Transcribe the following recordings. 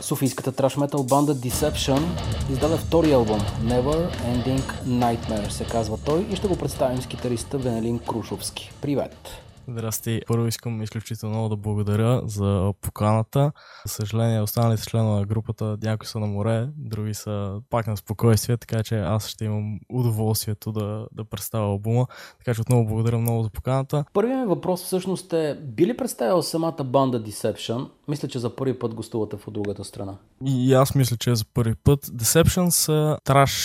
Софийската траш метал банда Deception издаде втори албум Never Ending Nightmare се казва той и ще го представим с китариста Венелин Крушовски. Привет! Здрасти. Първо искам изключително много да благодаря за поканата. За съжаление, останалите членове на групата, някои са на море, други са пак на спокойствие, така че аз ще имам удоволствието да представя албума. Така че отново благодаря много за поканата. Първият ми въпрос всъщност е, би ли представил самата банда Deception? Мисля, че за първи път гостувате в другата страна. И аз мисля, че е за първи път. Deception са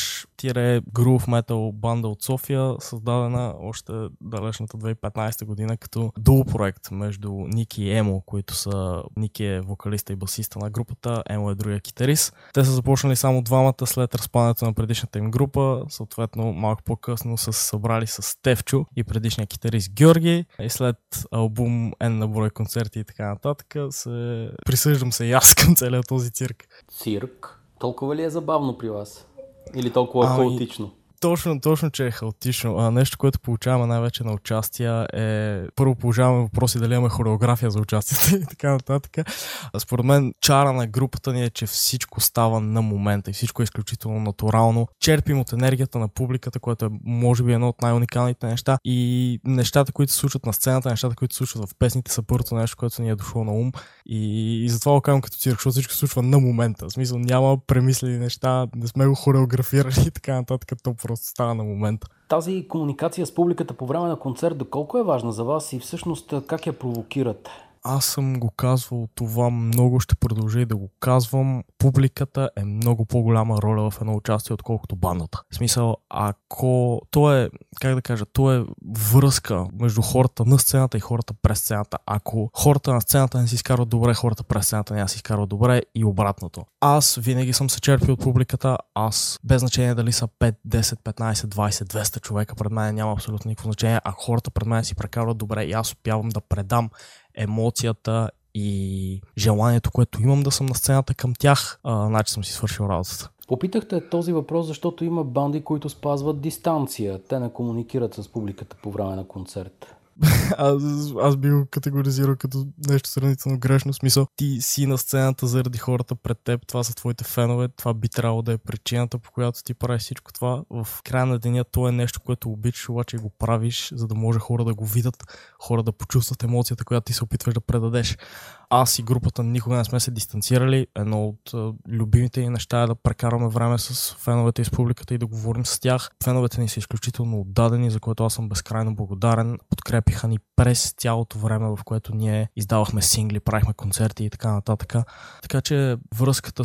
траш-грув метал банда от София, създадена още далечната 2015 година като дуо проект между Ники и Емо, които са Ники е вокалиста и басиста на групата, Емо е другия китарист. Те са започнали само двамата след разпадането на предишната им група, съответно малко по-късно са се събрали с Стефчо и предишния китарист Георги и след албум N на брой концерти и така нататък присъждам се и аз към целият този цирк. Цирк? Толкова ли е забавно при вас? Или толкова хаотично? Точно, че е хаотично. Нещо, което получаваме най-вече на участия е... Първо получаваме въпроси дали имаме хореография за участията и така нататък. Според мен чара на групата ни е, че всичко става на момента и всичко е изключително натурално. Черпим от енергията на публиката, което е може би едно от най-уникалните неща и нещата, които се случват на сцената, нещата, които се случват в песните са първото нещо, което ни е дошло на ум и затова го казвам като цирк, защото всичко се случва на момента. В смисъл няма премислени неща, не сме го хореографирали и така нататък, то просто става на момента. Тази комуникация с публиката по време на концерт, доколко е важна за вас и всъщност как я провокирате? Аз съм го казвал това много, ще продължа и да го казвам. Публиката е много по-голяма роля в едно участие, отколкото бандата. В смисъл, ако то е, как да кажа, то е връзка между хората на сцената и хората през сцената. Ако хората на сцената не си изкарват добре, хората през сцената не си изкарват добре и обратното. Аз винаги съм се черпил от публиката, аз без значение дали са 5, 10, 15, 20, 200 човека пред мен няма абсолютно никакво значение. Ако хората пред мен си прекарват добре и аз успявам да предам емоцията и желанието, което имам да съм на сцената към тях, значи съм си свършил работата. Попитахте този въпрос, защото има банди, които спазват дистанция. Те не комуникират с публиката по време на концерт. Аз би го категоризирал като нещо сравнително грешно. Смисъл, ти си на сцената заради хората пред теб, това са твоите фенове, това би трябвало да е причината, по която ти правиш всичко това. В края на деня то е нещо, което обичаш, обаче го правиш, за да може хора да го видят, хора да почувстват емоцията, която ти се опитваш да предадеш. Аз и групата никога не сме се дистанцирали. Едно от любимите ни неща е да прекараме време с феновете и с публиката и да говорим с тях. Феновете ни са изключително отдадени, за което аз съм безкрайно благодарен. Подкрепиха ни през цялото време, в което ние издавахме сингли, правихме концерти и така нататък. Така че връзката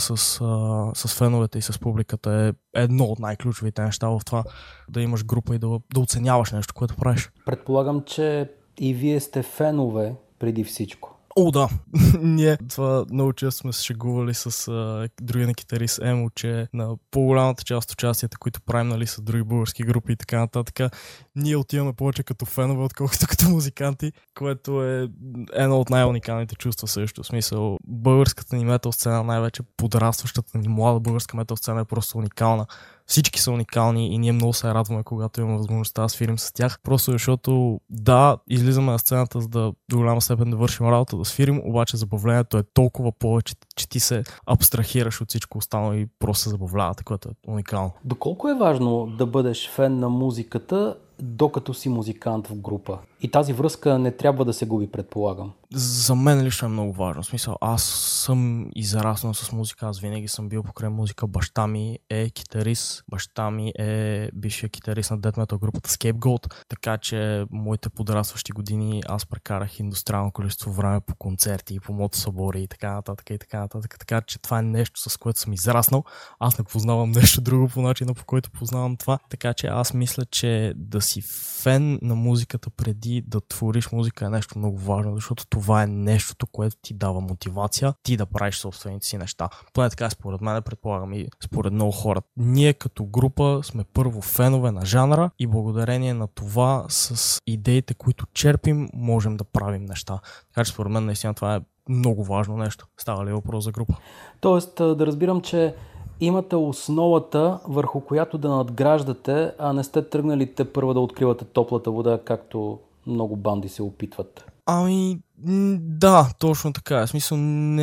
с феновете и с публиката е едно от най-ключовите неща в това да имаш група и да оценяваш нещо, което правиш. Предполагам, че и вие сте фенове преди всичко. О, да. Ние това много често сме се шегували с другия на китарист Емо, че на по-голямата част от участията, които правим, нали, с други български групи и така нататък, ние отиваме повече като фенове, отколкото като музиканти, което е едно от най-уникалните чувства също. В смисъл, българската ни метал сцена, най-вече подрастващата ни млада българска метал сцена е просто уникална. Всички са уникални и ние много се радваме, когато имаме възможността да свирим с тях. Просто защото, да, излизаме на сцената, за да до голяма степен да вършим работа, да свирим, обаче забавлението е толкова повече, че ти се абстрахираш от всичко останало и просто се забавлявате, което е уникално. Доколко е важно да бъдеш фен на музиката, докато си музикант в група? И тази връзка не трябва да се губи, предполагам. За мен лично е много важно. В смисъл, аз съм израснал с музика, аз винаги съм бил покрай музика. Баща ми е китарист, баща ми е бившия китарист на death metal групата Scapegoat, така че моите подрастващи години аз прекарах индустриално количество време по концерти, по мотосъбори и така нататък и така нататък. Така че това е нещо, с което съм израснал. Аз не познавам нещо друго по начина, по който познавам това. Така че аз мисля, че да си фен на музиката преди да твориш музика е нещо много важно, защото това е нещото, което ти дава мотивация ти да правиш собствените си неща. Поне така според мен, предполагам и според много хора. Ние като група сме първо фенове на жанра и благодарение на това с идеите, които черпим, можем да правим неща. Така че според мен наистина това е много важно нещо. Става ли въпрос за група? Тоест да разбирам, че имате основата, върху която да надграждате, а не сте тръгнали те първо да откривате топлата вода, както много банди се опитват. Ами, Да, точно така. В смисъл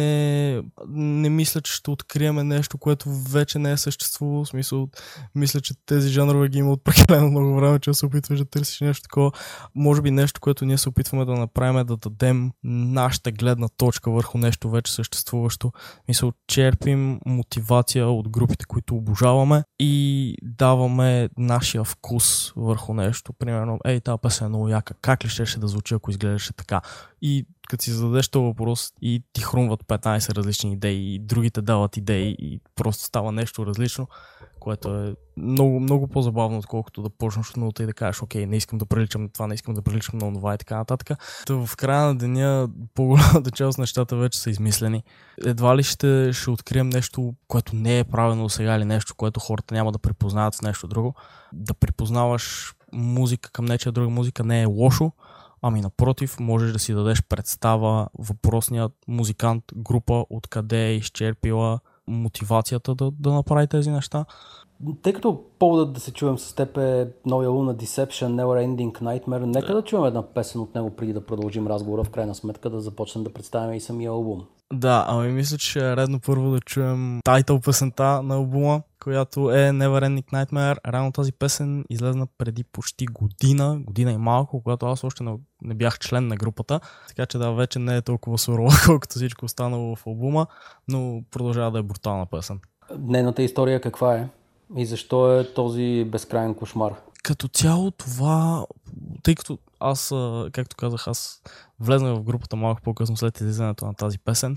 не мисля, че ще откриеме нещо, което вече не е съществувало. В смисъл, мисля, че тези жанрове ги има от прекалено много време, че се опитваш да търсиш нещо такова. Може би нещо, което ние се опитваме да направим е да дадем нашата гледна точка върху нещо вече съществуващо. Мисъл, черпим мотивация от групите, които обожаваме и даваме нашия вкус върху нещо. Примерно, тази песен е много яка. Как ли ще да звучи, ако изглеждаше така? И като си зададеш този въпрос и ти хрумват 15 различни идеи и другите дават идеи и просто става нещо различно, което е много, много по-забавно, отколкото да почнеш от нулата и да кажеш, окей, не искам да приличам на това, не искам да приличам на това и така нататък. То в края на деня по-голямата част от нещата вече са измислени. Едва ли ще открием нещо, което не е правено сега или нещо, което хората няма да припознават с нещо друго. Да припознаваш музика към нечия друга музика не е лошо. Ами напротив, можеш да си дадеш представа въпросният музикант, група, откъде е изчерпила мотивацията да направи тези неща. Тъй като поводът да се чуем с теб е новия албум на Deception, Never Ending Nightmare, нека да чуем една песен от него преди да продължим разговора, в крайна сметка да започнем да представяме и самия албум. Да, ами мисля, че е редно първо да чуем тайтъл песента на албума, която е Never Ending Nightmare. Реално тази песен излезна преди почти година и малко, когато аз още не бях член на групата, така че да, вече не е толкова сурова, колкото всичко останало в албума, но продължава да е брутална песен. Нейната история каква е? И защо е този безкрайен кошмар? Като цяло това, тъй като аз, както казах, аз влезнах в групата малко по-късно след излизането на тази песен,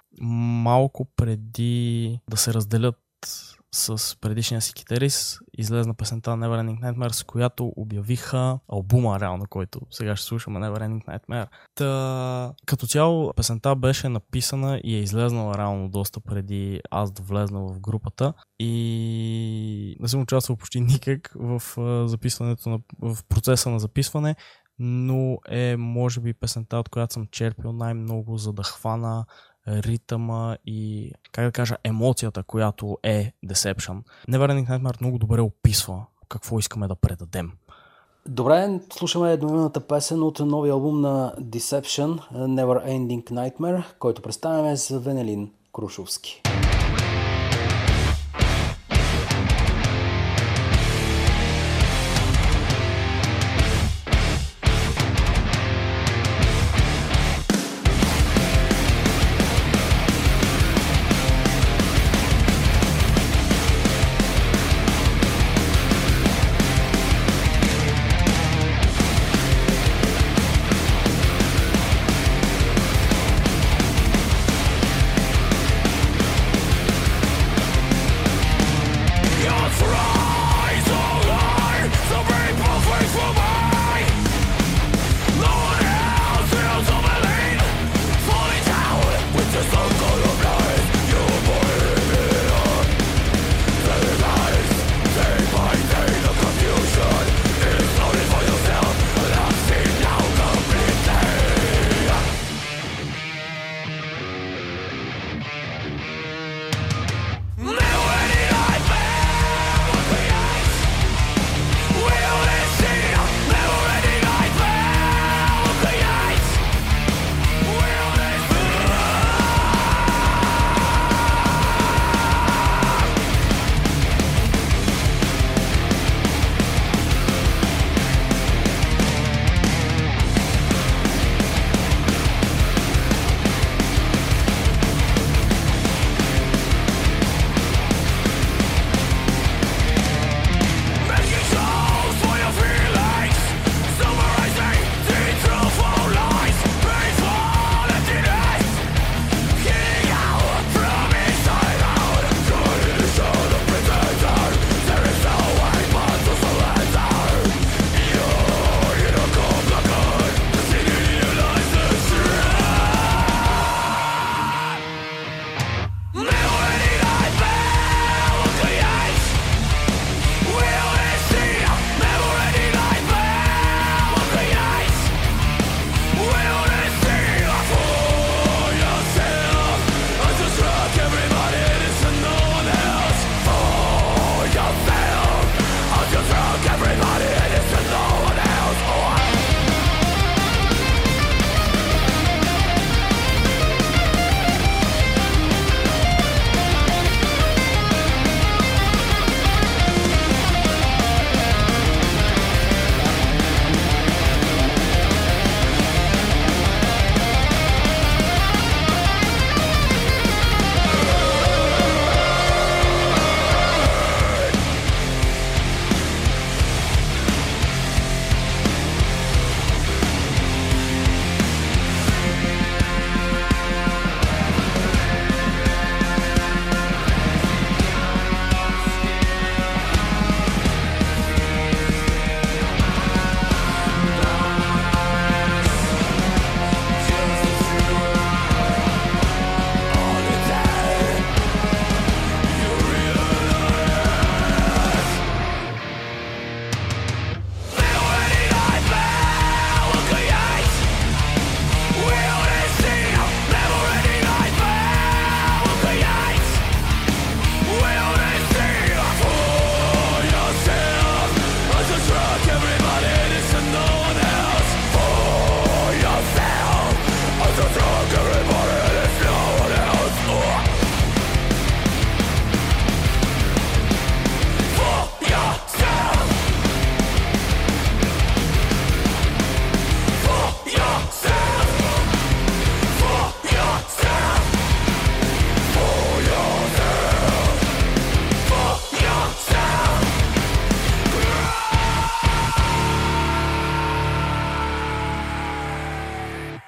малко преди да се разделят с предишния си китарист, излезна песента Never Ending Nightmare, с която обявиха албума реално, който сега ще слушаме, Never Ending Nightmare. Като цяло песента беше написана и е излезнала реално доста преди аз да влезна в групата и не съм участвал почти никак в записването в процеса на записване, но е може би песента, от която съм черпил най-много, за да хвана ритъма и, как да кажа, емоцията, която е Deception. Never Ending Nightmare много добре описва какво искаме да предадем. Добре, слушаме едноименната песен от новия албум на Deception, Never Ending Nightmare, който представяме с Венелин Крушовски.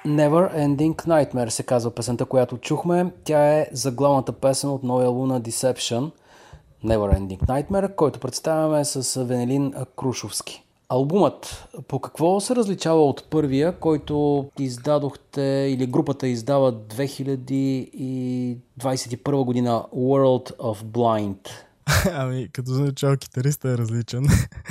Never Ending Nightmare се казва песента, която чухме. Тя е заглавната песен от новия албум на Deception, Never Ending Nightmare, който представяме с Венелин Крушовски. Албумът по какво се различава от първия, който издадохте или групата издава 2021 година, World of Blind? Ами, като за начало китариста е различен.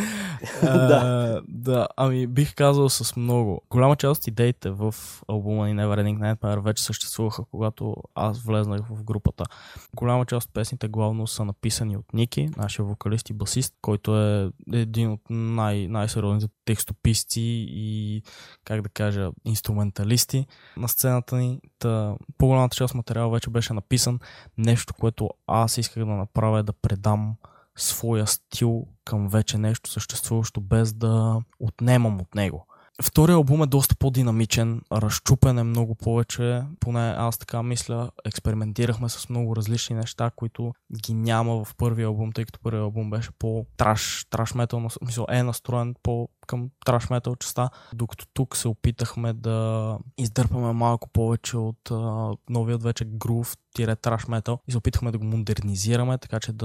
Да. Ами бих казал с много. Голяма част от идеите в албума ни Never Ending Nightmare вече съществуваха, когато аз влезнах в групата. Голяма част от песните главно са написани от Ники, нашия вокалист и басист, който е един от най-сериозните текстописци и, как да кажа, инструменталисти на сцената ни. По-голямата част от материала вече беше написан. Нещо, което аз исках да направя, е да предам своя стил към вече нещо съществуващо, без да отнемам от него. Втория албум е доста по-динамичен, разчупен е много повече, поне аз така мисля, експериментирахме с много различни неща, които ги няма в първия албум, тъй като първият албум беше по-траш метал, е настроен към траш метал частта, докато тук се опитахме да издърпаме малко повече от новият вече грув траш метал и се опитахме да го модернизираме, така че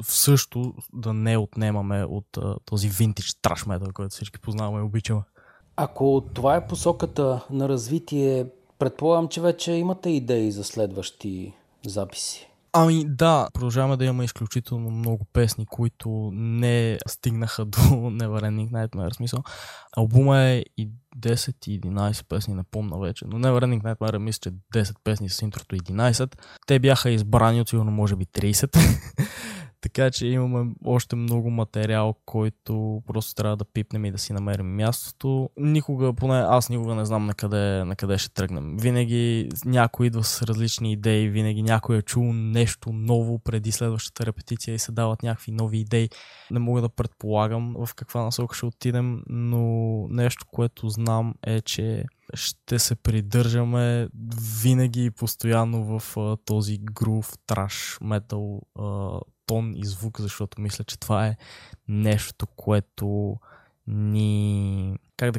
също да не отнемаме от този винтидж траш метал, който всички познаваме и обичаме. Ако това е посоката на развитие, предполагам, че вече имате идеи за следващи записи. Ами да, продължаваме да имаме изключително много песни, които не стигнаха до Never Ending Nightmare. Смисъл, албума е и 10 и 11 песни, не помня вече, но Never Ending Nightmare мисля, че 10 песни с интрото 11. Те бяха избрани от сигурно може би 30. Така че имаме още много материал, който просто трябва да пипнем и да си намерим мястото. Поне аз никога не знам на къде ще тръгнем. Винаги някой идва с различни идеи, винаги някой е чул нещо ново преди следващата репетиция и се дават някакви нови идеи. Не мога да предполагам в каква насока ще отидем, но нещо, което знам е, че ще се придържаме винаги и постоянно в този грув, траш, метал тон и звук, защото мисля, че това е нещо, което ни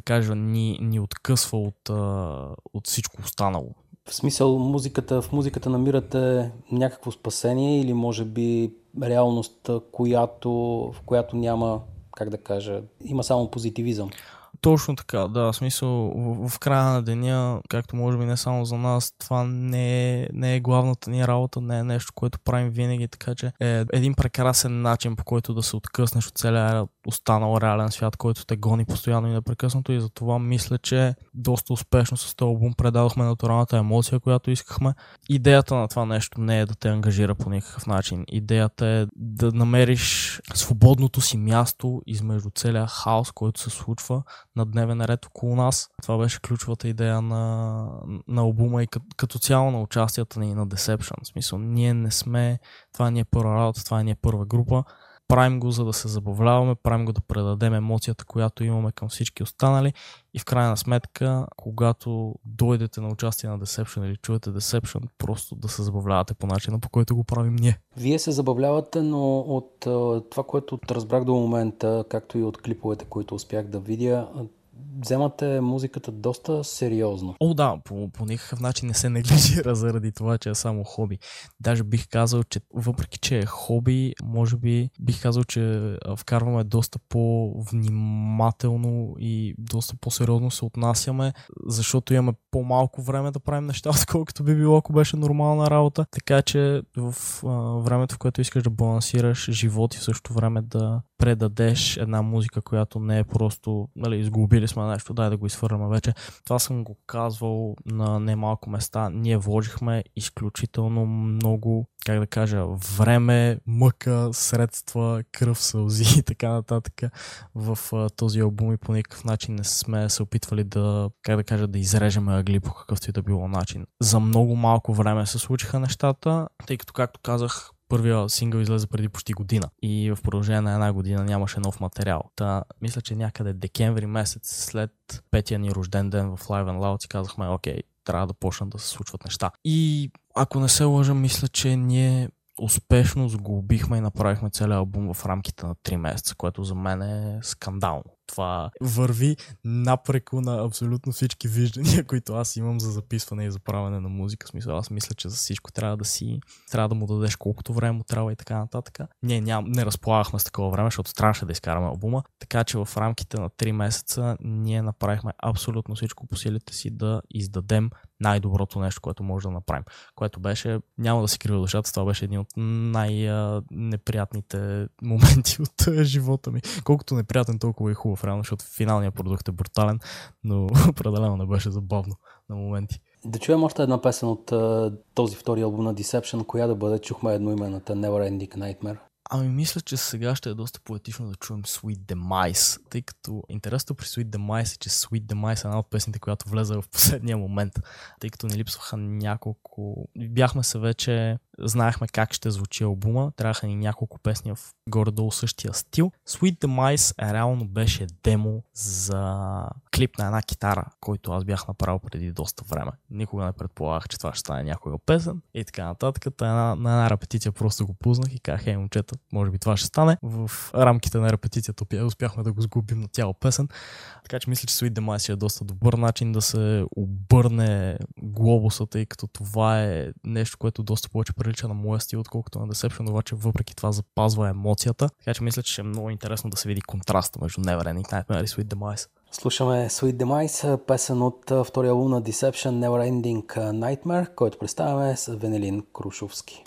откъсва от всичко останало. В смисъл, в музиката намирате някакво спасение или може би реалност, в която няма, има само позитивизъм? Точно така, да, в смисъл в края на деня, както може би не само за нас, това не е главната ни работа, не е нещо, което правим винаги, така че е един прекрасен начин, по който да се откъснеш от целия останал реален свят, който те гони постоянно и непрекъснато, и затова мисля, че доста успешно с този албум предадохме натуралната емоция, която искахме. Идеята на това нещо не е да те ангажира по никакъв начин. Идеята е да намериш свободното си място измежду целия хаос, който се случва на дневен ред около нас. Това беше ключовата идея на албума и като цяло на участията ни на Deception. В смисъл, това ни е първа работа, това ни е първа група. Правим го, за да се забавляваме, правим го да предадем емоцията, която имаме към всички останали, и в крайна сметка, когато дойдете на участие на Deception или чуете Deception, просто да се забавлявате по начина, по който го правим ние. Вие се забавлявате, но от това, което разбрах до момента, както и от клиповете, които успях да видя, вземате музиката доста сериозно. Да, по никакъв начин не се неглижира заради това, че е само хоби. Даже бих казал, че въпреки, че е хоби, може би бих казал, че вкарваме доста по-внимателно и доста по-сериозно се отнасяме, защото имаме по-малко време да правим неща, отколкото би било, ако беше нормална работа. Така че в времето, в което искаш да балансираш живот и в същото време да предадеш една музика, която не е просто, изгубили сме нещо, дай да го изхвърляме вече. Това съм го казвал на немалко места. Ние вложихме изключително много, време, мъка, средства, кръв, сълзи и така нататък в този албум и по никакъв начин не сме се опитвали да изрежеме ъгли по какъвто и да било начин. За много малко време се случиха нещата, тъй като, както казах, първия сингъл излезе преди почти година и в продължение на една година нямаше нов материал. Мисля, че някъде декември месец след петия ни рожден ден в Live and Loud си казахме, окей, трябва да почнат да се случват неща. И ако не се лъжа, мисля, че ние успешно сглобихме и направихме целият албум в рамките на 3 месеца, което за мен е скандално. това върви напреко на абсолютно всички виждания, които аз имам за записване и за правене на музика. В смисъл, аз мисля, че за всичко трябва да му дадеш колкото време му трябва и така нататък. Не разполагахме с такова време, защото трябваше да изкараме албума, така че в рамките на 3 месеца ние направихме абсолютно всичко по силите си да издадем най-доброто нещо, което може да направим. Което беше, няма да си крива душата, това беше един от най-неприятните моменти от живота ми. Колкото неприятен, толкова и хубав, реално, защото финалният продукт е брутален, но определено не беше забавно на моменти. Да чуем още една песен от този втори албум на Deception, коя да бъде? Чухме едноименната Never Ending Nightmare. Ами мисля, че сега ще е доста поетично да чуем Sweet Demise, тъй като интересното при Sweet Demise е, че Sweet Demise е една от песните, която влезе в последния момент, тъй като ни липсваха няколко... Бяхме се вече... Знаехме как ще звучи албума, трябваха ни няколко песни в горе-долу същия стил. Sweet Demise реално беше демо за клип на една китара, който аз бях направил преди доста време. Никога не предполагах, че това ще стане някога песен и така нататък. На една репетиция просто го пуснах и казах, момчета, може би това ще стане. В рамките на репетицията успяхме да го сгубим на цяла песен. Така че мисля, че Sweet Demise е доста добър начин да се обърне глобуса, тъй като това е нещо, което доста повече прилича на моя стил, отколкото на Deception, обаче въпреки това запазва емоцията. Така че мисля, че ще е много интересно да се види контраста между Never Ending Nightmare и Sweet Demise. Слушаме Sweet Demise, песен от втория албум на Deception, Never Ending Nightmare, който представяме с Венелин Крушовски.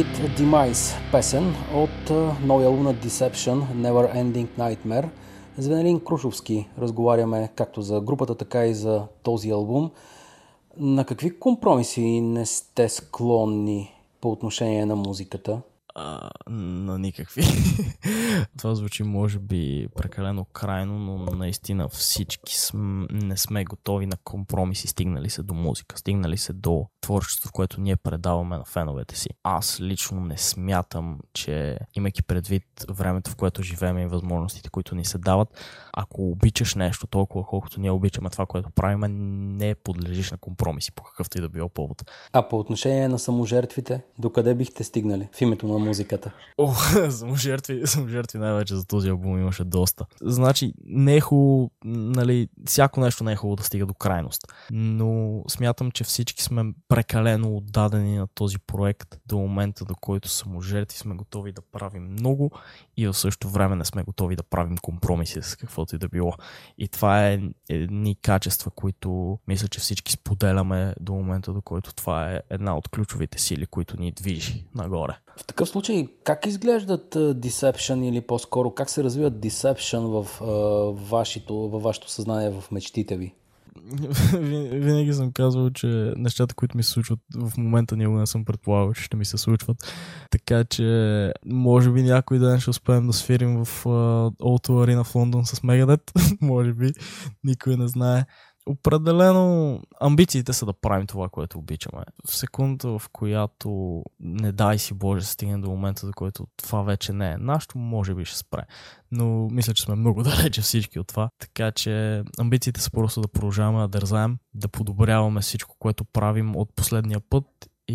Sweet Demise, песен от новия албум на Deception, Never Ending Nightmare. С Венелин Крушовски разговаряме както за групата, така и за този албум. На какви компромиси не сте склонни по отношение на музиката? На никакви. Това звучи може би прекалено крайно, но наистина всички не сме готови на компромиси, стигнали се до музика, стигнали се до творчество, в което ние предаваме на феновете си. Аз лично не смятам, че имайки предвид времето, в което живеем и възможностите, които ни се дават, ако обичаш нещо толкова, колкото ние обичаме това, което правим, не подлежиш на компромиси по какъвто и да било повод. А по отношение на саможертвите, докъде бихте стигнали в името на музиката? Саможертви най-вече за този албум имаше доста. Значи не е хубаво, нали, всяко нещо не е хубаво да стига до крайност, но смятам, че всички сме прекалено отдадени на този проект до момента, до който саможертви сме готови да правим много и в същото време не сме готови да правим компромиси с каквото и да било. И това е едни качества, които мисля, че всички споделяме до момента, до който това е една от ключовите сили, които ни движи нагоре. В такъв случай, как изглеждат Deception или по-скоро как се развиват Deception във вашето съзнание, в мечтите ви? Винаги съм казвал, че нещата, които ми се случват в момента, никога не съм предполагал, че ще ми се случват. Така че, може би някой ден ще успеем да свирим в O2 Arena в Лондон с Megadeth. Може би, никой не знае. Определено амбициите са да правим това, което обичаме. В секунда, в която не дай си Боже стигне до момента, до който това вече не е нашето, може би ще спре. Но мисля, че сме много далече всички от това. Така че амбициите са просто да продължаваме да дързаем, да подобряваме всичко, което правим от последния път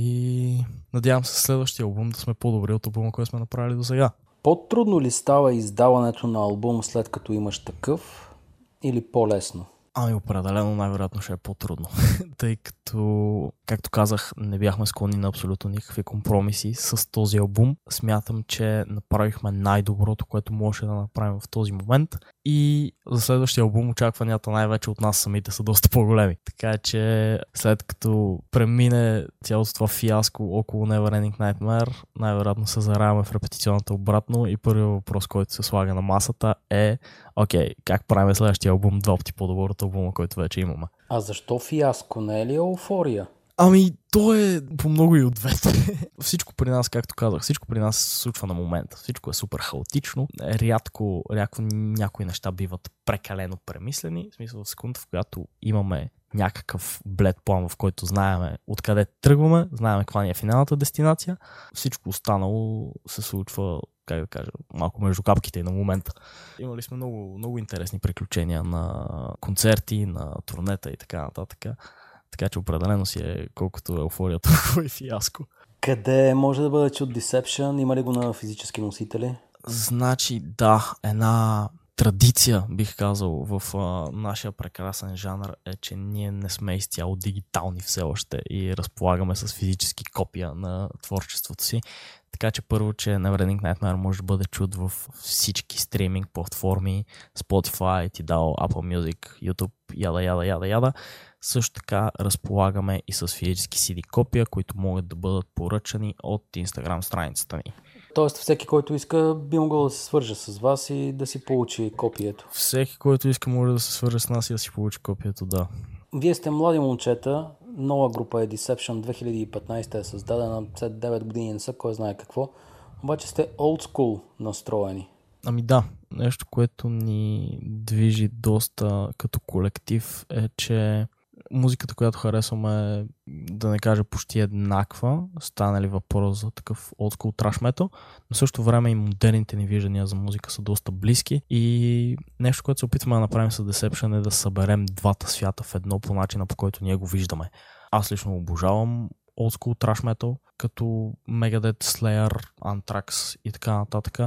и надявам се следващия албум да сме по-добри от албума, който сме направили до сега. По-трудно ли става издаването на албум след като имаш такъв или по-лесно? Ами определено най-вероятно ще е по-трудно, тъй като, както казах, не бяхме склонни на абсолютно никакви компромиси с този албум. Смятам, че направихме най-доброто, което можеше да направим в този момент и за следващия албум очакванията най-вече от нас самите са доста по-големи. Така че след като премине цялото това фиаско около Neverending Nightmare, най-вероятно се заравяме в репетиционната обратно и първият въпрос, който се слага на масата е: окей, как правим следващия албум два пъти по-добър от албума, който вече имаме? А защо фиаско? Не е ли еуфория? Ами, то е по много и от двете. Всичко при нас, както казах, всичко при нас се случва на момента. Всичко е супер хаотично. Рядко някои неща биват прекалено премислени. В смисъл, в секунда, в която имаме някакъв блед план, в който знаеме откъде тръгваме, знаеме каква ни е финалната дестинация. Всичко останало се случва, как да кажа, малко между капките и на момента. Имали сме много, много интересни приключения на концерти, на турнета и така нататък. Така че определено си е колкото еуфория, толкова и фиаско. Къде може да бъде чут Deception? Има ли го на физически носители? Значи да, една традиция, бих казал, в нашия прекрасен жанр е, че ние не сме изцяло дигитални все още и разполагаме с физически копия на творчеството си. Така че първо, че Neverending Nightmare може да бъде чут в всички стриминг платформи, Spotify, Tidal, Apple Music, YouTube, яда. Също така разполагаме и с физически CD копия, които могат да бъдат поръчани от Instagram страницата ни. Тоест всеки, който иска, би могъл да се свърже с вас и да си получи копието. Всеки, който иска, може да се свърже с нас и да си получи копието, да. Вие сте млади момчета, нова група е Deception, 2015 е създадена, след 9 години не са кой знае какво, обаче сте old school настроени. Ами да, нещо, което ни движи доста като колектив е, че музиката, която харесваме, да не кажа почти еднаква, стане ли въпрос за такъв old school trash metal, но в същото време и модерните ни виждания за музика са доста близки и нещо, което се опитваме да направим с Deception е да съберем двата свята в едно по начина, по който ние го виждаме. Аз лично обожавам old school trash metal, като Megadeth, Slayer, Anthrax и така нататък.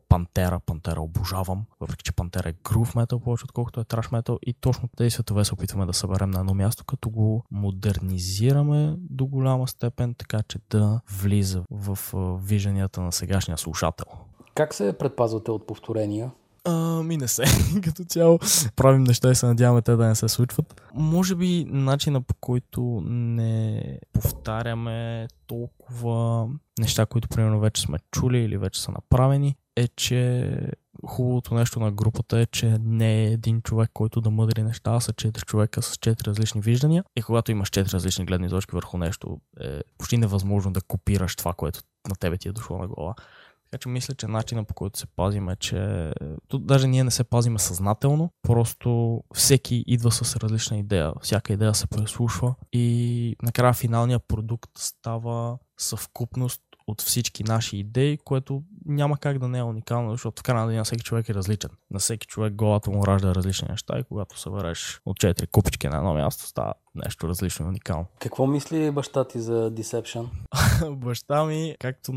Пантера обожавам, въпреки че Пантера е грув метал повече, отколкото е траш метал и точно тези светове се опитваме да съберем на едно място, като го модернизираме до голяма степен, така че да влиза в вижданията на сегашния слушател. Как се предпазвате от повторения? Не се. Като цяло правим неща и се надяваме те да не се случват. Може би начина, по който не повтаряме толкова неща, които примерно вече сме чули или вече са направени, е, че хубавото нещо на групата е, че не е един човек, който да мъдри неща, а са 4 човека с 4 различни виждания. И когато имаш 4 различни гледни точки върху нещо, е почти невъзможно да копираш това, което на тебе ти е дошло на глава. Така че мисля, че начинът, по който се пазим е, че тут даже ние не се пазиме съзнателно, просто всеки идва с различна идея, всяка идея се преслушва и накрая финалният продукт става съвкупност от всички наши идеи, което няма как да не е уникално, защото в края на деня всеки човек е различен. На всеки човек главата му ражда различни неща и когато събереш от 4 купички на едно място, става нещо различно и уникално. Какво мисли баща ти за Deception? Баща ми, както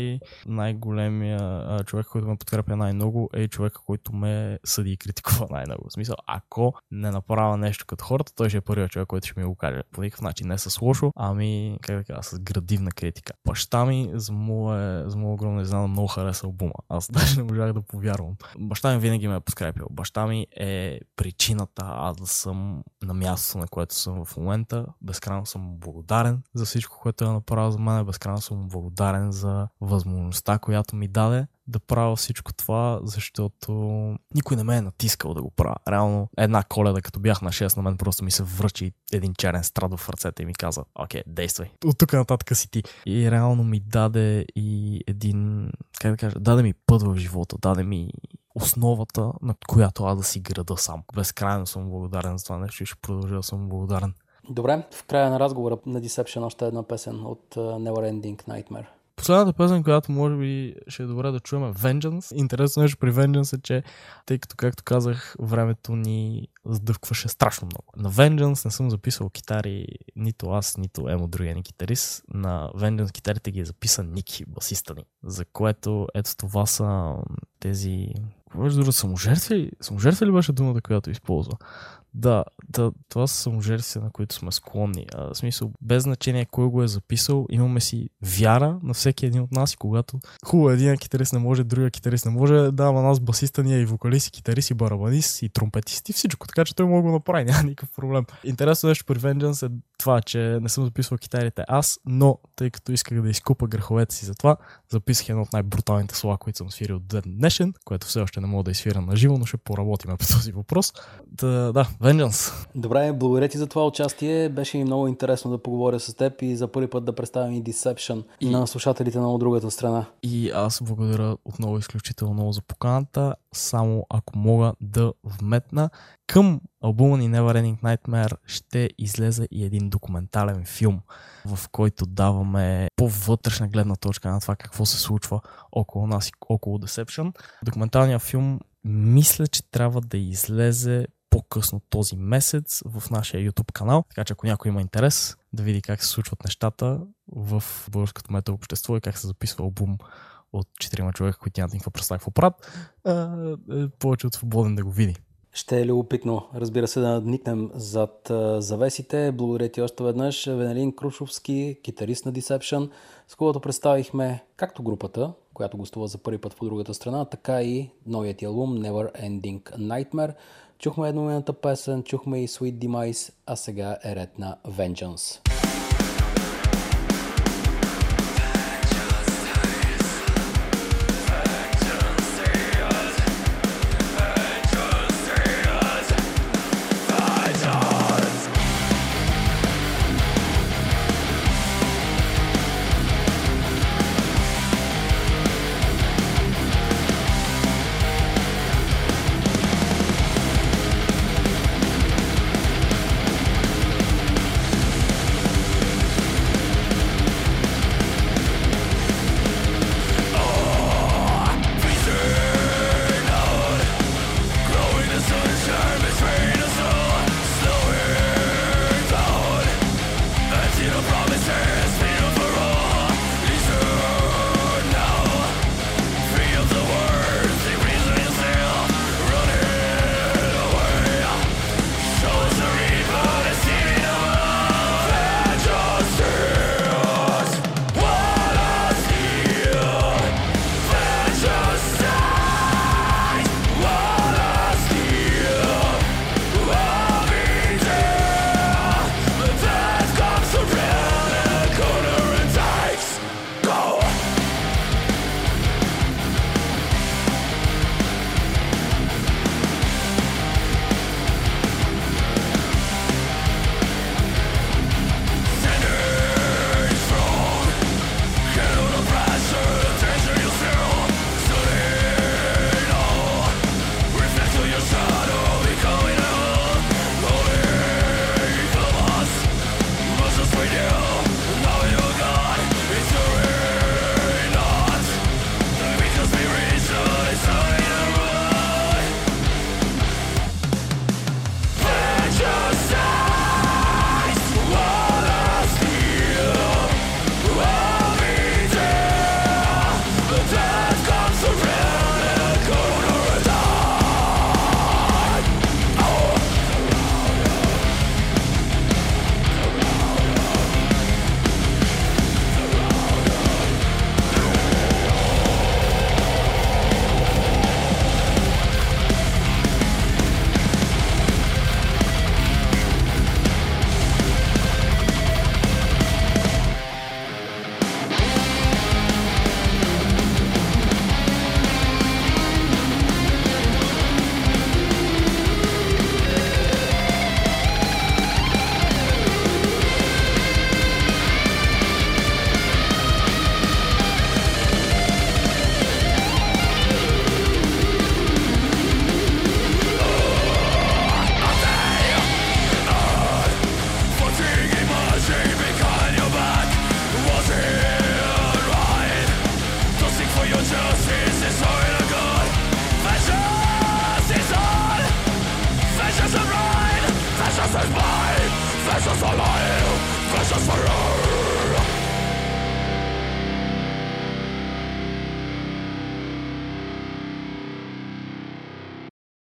най-големия човек, който ме подкрепя най-много, е човека, който ме съди и критикува най-много. В смисъл, ако не направя нещо като хората, той ще е първият човек, който ще ми го каже. По никакъв начин не с лошо, ами, как да кажа, с градивна критика. Баща ми, за моя огромна изненада, много хареса албума. Аз даже не можах да повярвам. Баща ми винаги ме е подкрепил. Баща ми е причината аз да съм на мястото, на което съм в момента. Безкрайно съм благодарен за всичко, което е направил за мен. Безкрайно съм благодарен за възможността, която ми даде да правя всичко това, защото никой не ме е натискал да го правя. Реално една Коледа, като бях на 6, на мен просто ми се връчи един черен страдо в ръцете и ми каза: окей, действай. От тук нататък си ти. И реално ми даде и един, как да кажа, даде ми път в живота, даде ми основата, на която аз да си града сам. Безкрайно съм благодарен за това нещо и ще продължа да съм благодарен. Добре, в края на разговора на Deception още една песен от Never Ending Nightmare. Последната песен, която може би ще е добре да чуем, е Vengeance. Интересно нещо при Vengeance е, че тъй като, както казах, времето ни сдъвкваше страшно много. На Vengeance не съм записал китари нито аз, нито Емо, другия ни китарист. На Vengeance китарите ги е записан Ники, басиста ни. За което ето това са тези... Саможертви ли беше думата, която използва? Да, това са саможертви, на които сме склонни. В смисъл, без значение кой го е записал, имаме си вяра на всеки един от нас и когато хубаво един китарист не може, другия китарист не може, да, ама нас басиста ни е и вокалист, и китарист, и барабанист, и тромпетист, и всичко, така че той може да го направи, няма никакъв проблем. Интересно нещо при Vengeance е това, че не съм записвал китарите аз, но тъй като исках да изкупа греховете си за това, записах едно от най-бруталните слова, които съм свирил до ден днешен, което все още не мога да изсвиря на живо, но ще поработим по този въпрос. Да, Vengeance. Добре, благодаря ти за това участие. Беше ми много интересно да поговоря с теб и за първи път да представим и Deception на слушателите на другата страна. И аз благодаря отново изключително много за поканата. Само ако мога да вметна, към албума ни Never Ending Nightmare ще излезе и един документален филм, в който даваме по-вътрешна гледна точка на това какво се случва около нас и около Deception. Документалният филм мисля, че трябва да излезе по-късно този месец в нашия YouTube канал, така че ако някой има интерес да види как се случват нещата в българското метал общество и как се записва албум от 4 човека, които нямат никаква представа какво правят, повече от свободен да го види. Ще е любопитно, разбира се, да надникнем зад завесите. Благодаря ти още веднъж, Венелин Крушовски, китарист на Deception, с когото представихме както групата, която гостува за първи път в другата страна, така и новият албум Never Ending Nightmare. Чухме едноминутната песен, чухме и Sweet Demise, а сега е ред на Vengeance. Precious for you.